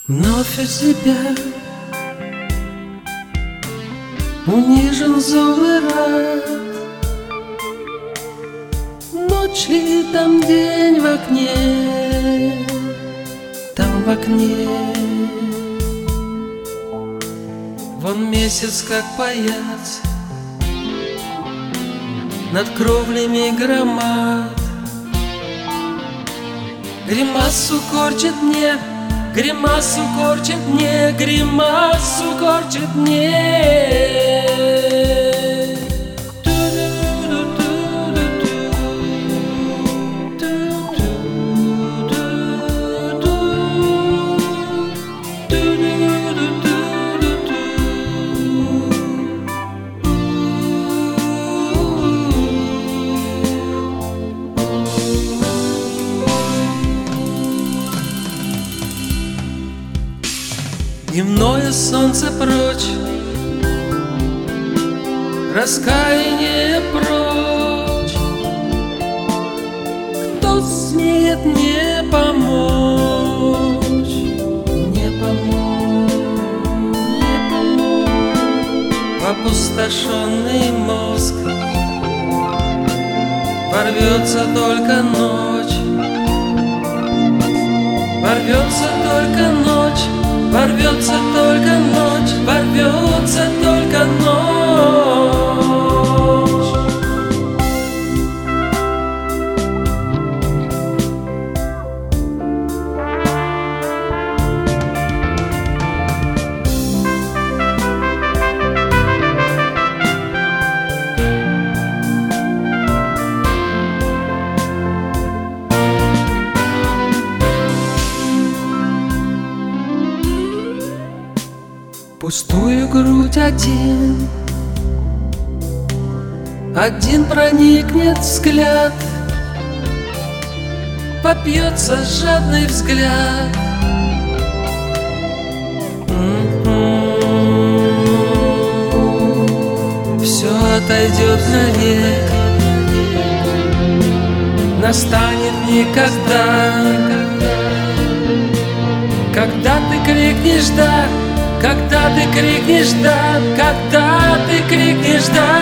Вновь у себя унижен зол и рад. Ночь ли там день в окне, там в окне. Вон месяц как паяц над кровлями громад. Гримасу корчит мне, гримасу корчит мне, гримасу корчит мне. Дневное солнце прочь, раскаяние прочь. Кто смеет мне помочь? Не помочь, не помочь. В опустошенный мозг ворвется только ночь, ворвется только ночь. Ворвется только ночь, ворвется только ночь. Пустую грудь один проникнет взгляд, попьется жадный взгляд. Все отойдет навек, настанет никогда, когда ты крикнешь «да», когда ты крикнешь «да», когда ты крикнешь «да».